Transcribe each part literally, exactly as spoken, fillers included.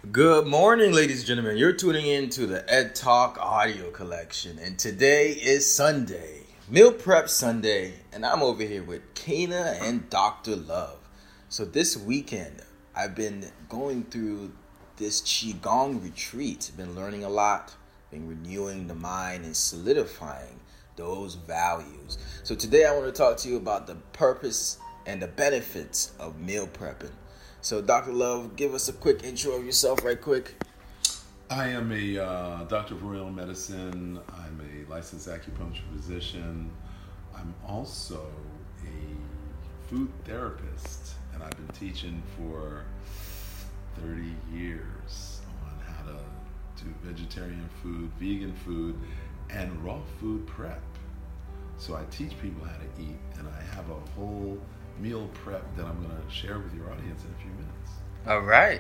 Good morning, ladies and gentlemen. You're tuning in to the Ed Talk audio collection, and today is Sunday, Meal Prep Sunday, and I'm over here with Kana and Doctor Love. So this weekend, I've been going through this Qigong retreat. Been learning a lot, been renewing the mind and solidifying those values. So today I want to talk to you about the purpose and the benefits of meal prepping. So, Doctor Love, give us a quick intro of yourself right quick. I am a uh, doctor of Oriental medicine. I'm a licensed acupuncture physician. I'm also a food therapist, and I've been teaching for thirty years on how to do vegetarian food, vegan food, and raw food prep. So I teach people how to eat, and I have a whole meal prep that I'm going to share with your audience in a few minutes. All right.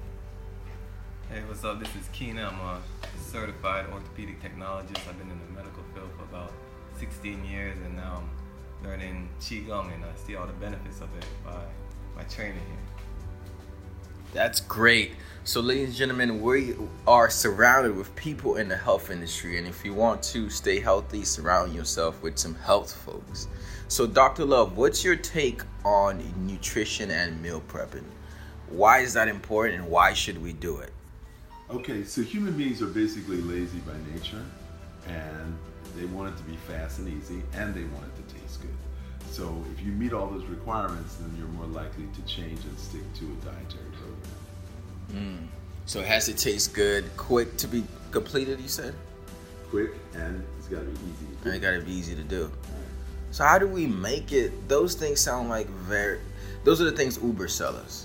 Hey, what's up? This is Keena. I'm a certified orthopedic technologist. I've been in the medical field for about sixteen years, and now I'm learning Qigong, and I see all the benefits of it by my training here. That's great. So, ladies and gentlemen, we are surrounded with people in the health industry, and if you want to stay healthy, surround yourself with some health folks. So, Doctor Love, what's your take on nutrition and meal prepping? Why is that important, and why should we do it? Okay, so human beings are basically lazy by nature, and they want it to be fast and easy, and they want it to taste good. So if you meet all those requirements, then you're more likely to change and stick to a dietary program. Mm. So it has to taste good, quick to be completed, you said? Quick, and it's got to be easy to do. And it got to be easy to do. So how do we make it? Those things sound like very, those are the things Uber sell us.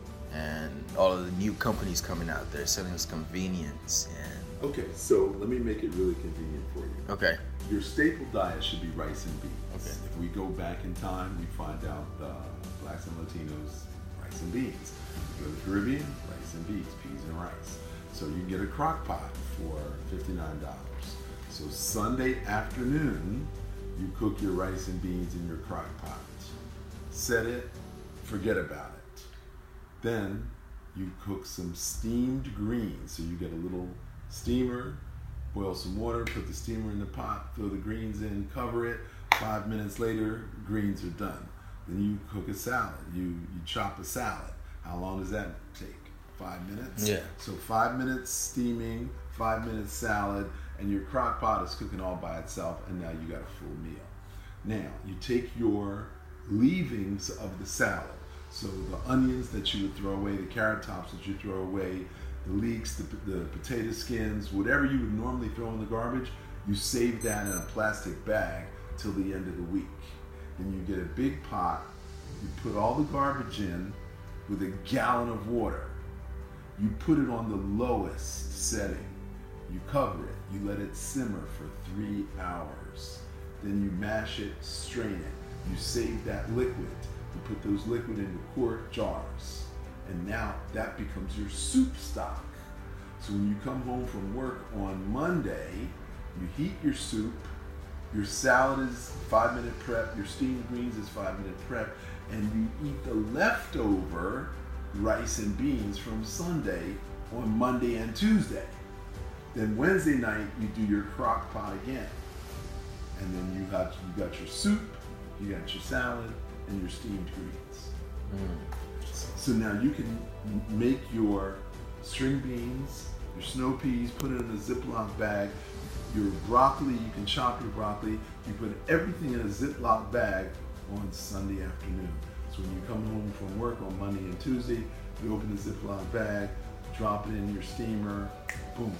And all of the new companies coming out there selling us convenience. And Okay, so let me make it really convenient for you. Okay. Your staple diet should be rice and beans. Okay. If we go back in time, we find out uh, blacks and Latinos, rice and beans. You go to the Caribbean, rice and beans, peas and rice. So you can get a crock pot for fifty-nine dollars. So Sunday afternoon, you cook your rice and beans in your crock pot. Set it, forget about it. Then you cook some steamed greens. So you get a little steamer, boil some water, put the steamer in the pot, throw the greens in, cover it. Five minutes later, greens are done. Then you cook a salad. You, you chop a salad. How long does that take? Five minutes? Yeah. So five minutes steaming, five minutes salad, and your crock pot is cooking all by itself, and now you got a full meal. Now, you take your leavings of the salad, so the onions that you would throw away, the carrot tops that you throw away, the leeks, the, the potato skins, whatever you would normally throw in the garbage, you save that in a plastic bag till the end of the week. Then you get a big pot, you put all the garbage in with a gallon of water. You put it on the lowest setting. You cover it. You let it simmer for three hours. Then you mash it, strain it. You save that liquid. You put those liquid into quart jars. And now that becomes your soup stock. So when you come home from work on Monday, you heat your soup. Your salad is five minute prep. Your steamed greens is five minute prep. And you eat the leftover rice and beans from Sunday on Monday and Tuesday. Then Wednesday night, you do your crock pot again. And then you got, you got your soup, you got your salad, and your steamed greens. Mm. So now you can make your string beans, your snow peas, put it in a Ziploc bag. Your broccoli, you can chop your broccoli. You put everything in a Ziploc bag on Sunday afternoon. So when you come home from work on Monday and Tuesday, you open the Ziploc bag, drop it in your steamer, boom.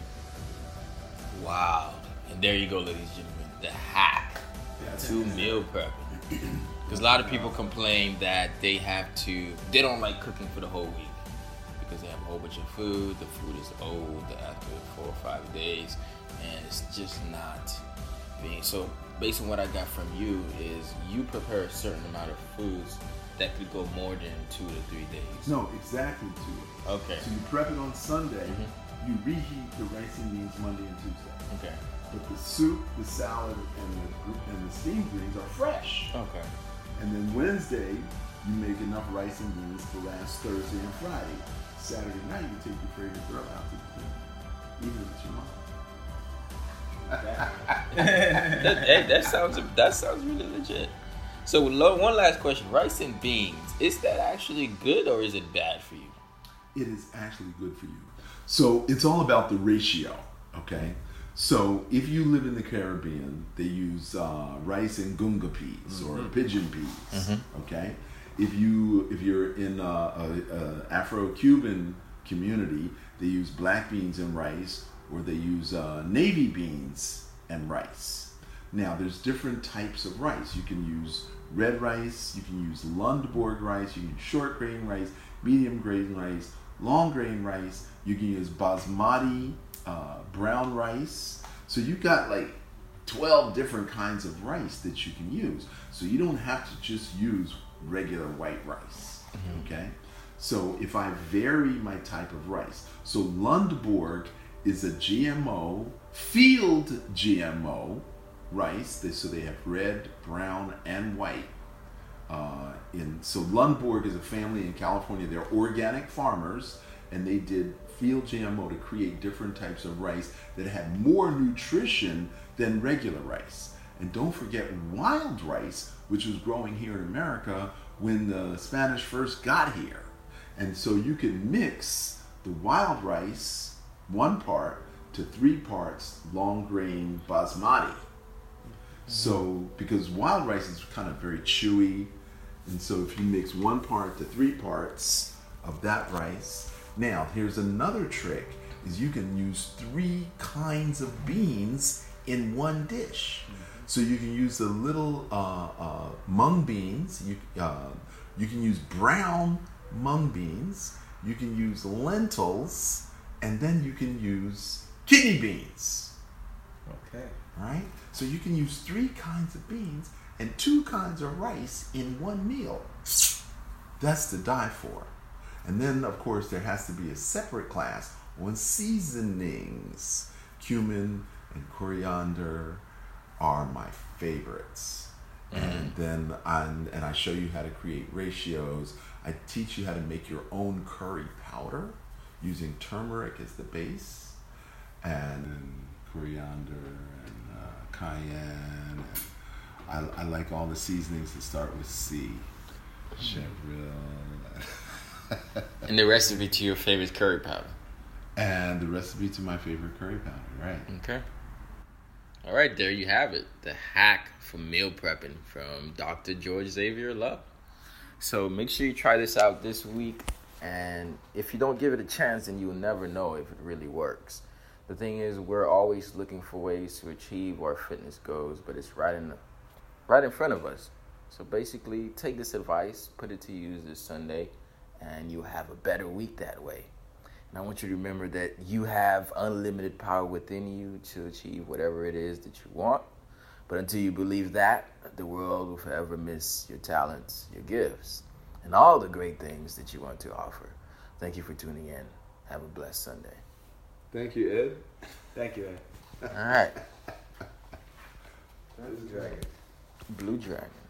Wow. And there you go, ladies and gentlemen. The hack Yeah, to meal prepping. Because a lot of people complain that they have to, they don't like cooking for the whole week because they have a whole bunch of food. The food is old after four or five days, and it's just not being. So, based on what I got from you, is you prepare a certain amount of foods that could go more than two to three days. No, exactly two. Okay. So you prep it on Sunday, Mm-hmm. you reheat the rice and beans Monday and Tuesday. Okay. But the soup, the salad, and the, and the steamed greens are fresh. Okay. And then Wednesday, you make enough rice and beans to last Thursday and Friday. Saturday night, you take your favorite girl out to the club, even if it's your mom. that, hey, that sounds that sounds really legit. So, lo- one last question: rice and beans, is that actually good or is it bad for you? It is actually good for you. So it's all about the ratio. Okay. So if you live in the Caribbean, they use uh, rice and gunga peas or Mm-hmm. pigeon peas. Mm-hmm. Okay. If you if you're in a, a, a Afro-Cuban community, they use black beans and rice, or they use uh, navy beans and rice. Now, there's different types of rice. You can use red rice, you can use Lundborg rice, you can use short grain rice, medium grain rice, long grain rice. You can use basmati uh, brown rice. So you got like twelve different kinds of rice that you can use. So you don't have to just use regular white rice. Mm-hmm. Okay? So if I vary my type of rice, so Lundborg is a G M O, field G M O rice. They, so they have red, brown, and white. Uh, in so Lundborg is a family in California. They're organic farmers, and they did field G M O to create different types of rice that had more nutrition than regular rice. And don't forget wild rice, which was growing here in America when the Spanish first got here. And so you can mix the wild rice, one part, to three parts long grain basmati. So, because wild rice is kind of very chewy, and so if you mix one part to three parts of that rice, now here's another trick, is you can use three kinds of beans in one dish. So you can use the little uh, uh, mung beans, you, uh, you can use brown mung beans, you can use lentils, and then you can use kidney beans. Okay. Right? So you can use three kinds of beans and two kinds of rice in one meal. That's to die for. And then, of course, there has to be a separate class on seasonings. Cumin and coriander are my favorites. Mm-hmm. And then I, and I show you how to create ratios. I teach you how to make your own curry powder using turmeric as the base, and coriander and uh, cayenne. And I, I like all the seasonings that start with C. Chevril. And the recipe to your favorite curry powder. And the recipe to my favorite curry powder, right. Okay. All right, there you have it. The hack for meal prepping from Doctor George Xavier Love. So make sure you try this out this week. And if you don't give it a chance, then you'll never know if it really works. The thing is, we're always looking for ways to achieve our fitness goals, but it's right in the, right in front of us. So basically, take this advice, put it to use this Sunday, and you'll have a better week that way. And I want you to remember that you have unlimited power within you to achieve whatever it is that you want. But until you believe that, the world will forever miss your talents, your gifts, and all the great things that you want to offer. Thank you for tuning in. Have a blessed Sunday. Thank you, Ed. Thank you, Ed. All right. Blue Dragon. Blue Dragon.